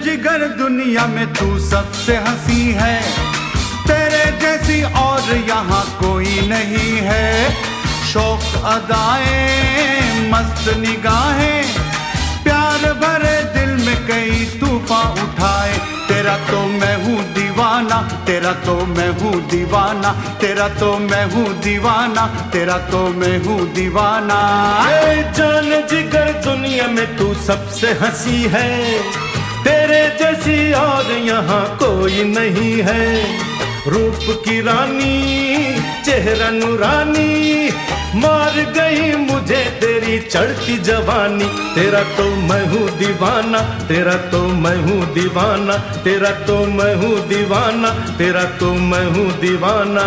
जिगर दुनिया में तू सबसे हंसी है, तेरे जैसी और यहाँ कोई नहीं है। शौक अदाएं मस्त निगाहें, प्यार भरे दिल में कई तूफान उठाए। तेरा तो मैं हूँ दीवाना, तेरा तो मैं हूँ दीवाना, तेरा तो मैं हूँ दीवाना, तेरा तो मैं हूँ दीवाना। जान जिगर दुनिया में तू सबसे हंसी है, तेरे जैसी और यहाँ कोई नहीं है। रूप की रानी चेहरा नूरानी, मार गई मुझे तेरी चढ़ती जवानी। तेरा तो मैं हूँ दीवाना, तेरा तो मैं हूँ दीवाना, तेरा तो मैं हूँ दीवाना, तेरा तो मैं हूँ दीवाना।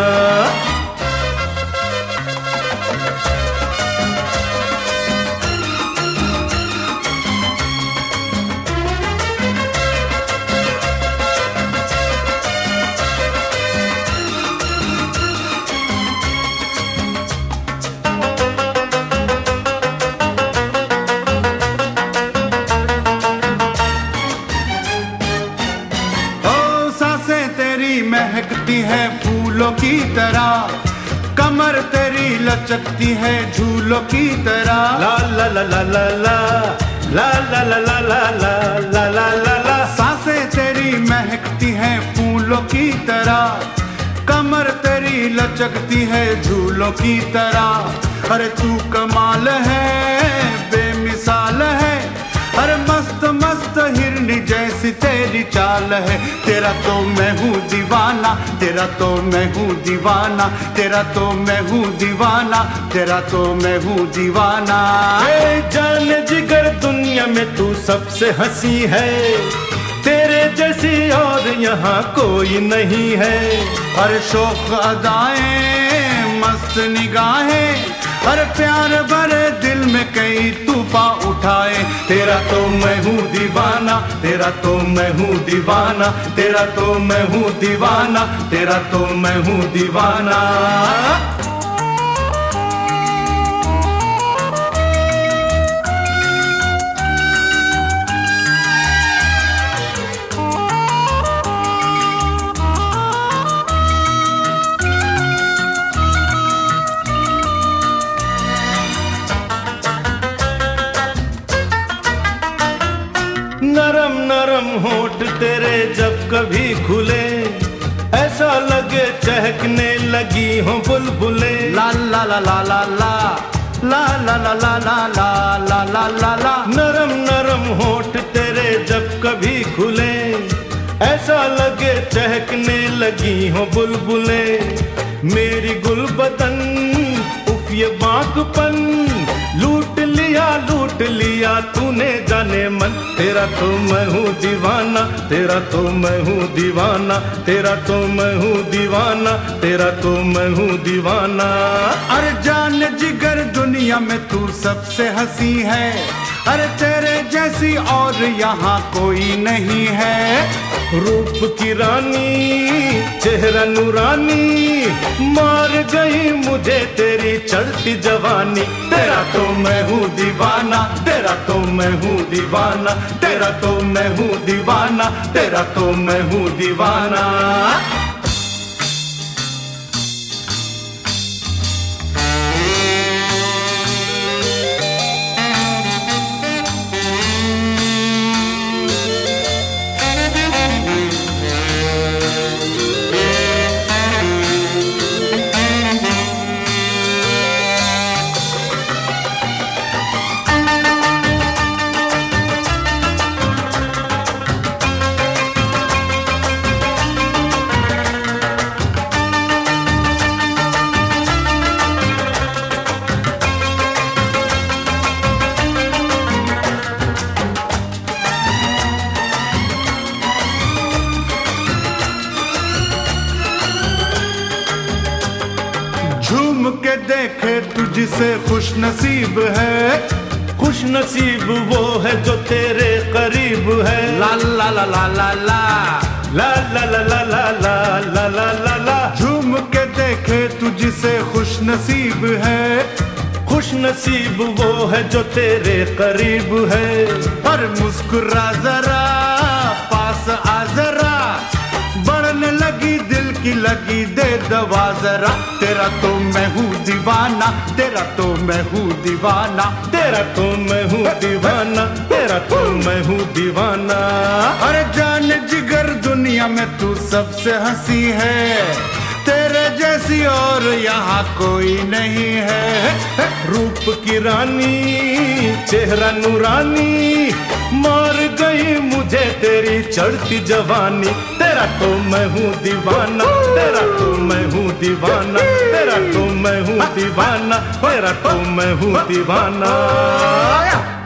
महकती है फूलों की तरह, कमर तेरी लचकती है झूलों की तरह। ला ला ला ला ला ला ला ला ला ला ला ला ला ला ला। सांसें तेरी महकती है फूलों की तरह, कमर तेरी लचकती है झूलों की तरह। अरे तू कमाल है बेमिसाल है, अरे मस्त मस्त हिरनी जैसी तेरी चाल है। तेरा तो मैं हूँ दीवाना, तेरा तो मैं हूँ दीवाना, तेरा तो मैं हूँ दीवाना, तेरा तो मैं हूँ दीवाना। जान जिगर दुनिया में तू सबसे हंसी है, तेरे जैसी और यहाँ कोई नहीं है। अरे शौक अदाएं मस्त निगाहें, हर प्यार भरे दिल में कई तूफान उठाए। तेरा तो मैं हूँ दीवाना, तेरा तो मैं हूँ दीवाना, तेरा तो मैं हूँ दीवाना, तेरा तो मैं हूँ दीवाना। नरम नरम होठ तेरे जब कभी खुले, ऐसा लगे चहकने लगी हो बुलबुले। ला ला ला ला ला ला ला ला ला ला ला ला ला ला ला ला। नरम नरम होठ तेरे जब कभी खुले, ऐसा लगे चहकने लगी हो बुलबुले। मेरी गुलबदन उफ ये बांकपन, लूट लिया तूने जाने मन। तेरा तो मैं हूँ दीवाना, तेरा तो मैं हूँ दीवाना, तेरा तो मैं हूँ दीवाना, तेरा तो मैं हूँ दीवाना। अरे जान जिगर दुनिया में तू सबसे हंसी है, अरे तेरे जैसी और यहाँ कोई नहीं है। रूप की रानी चेहरा नूरानी, मार गई मुझे तेरी चढ़ती जवानी। तेरा तो मैं हूँ दीवाना, तेरा तो मैं हूँ दीवाना, तेरा तो मैं हूँ दीवाना, तेरा तो मैं हूँ दीवाना। झूम के देखे तुझसे खुश नसीब है, खुश नसीब वो है जो तेरे करीब है। ला ला ला ला ला ला ला ला ला ला ला ला ला ला ला ला। झूम के देखे तुझसे खुश नसीब है, खुश नसीब वो है जो तेरे करीब है। पर मुस्कुरा जरा पास आ जरा, बढ़ने लगी दिल की लगी दे दवा जरा। तेरा तो मैं हूँ दीवाना, तेरा तो मैं हूँ दीवाना, तेरा तो मैं हूँ दीवाना, तेरा तो मैं हूँ दीवाना। अरे जान जिगर दुनिया में तू सबसे हंसी है, तेरे जैसी और यहाँ कोई नहीं है। रूप की रानी चेहरा नूरानी, मार गई मुझे तेरी चढ़ती जवानी। तेरा तो मैं हूँ दीवाना, तेरा तो मैं हूँ दीवाना, तेरा तो मैं हूँ दीवाना, तेरा तो मैं हूँ दीवाना।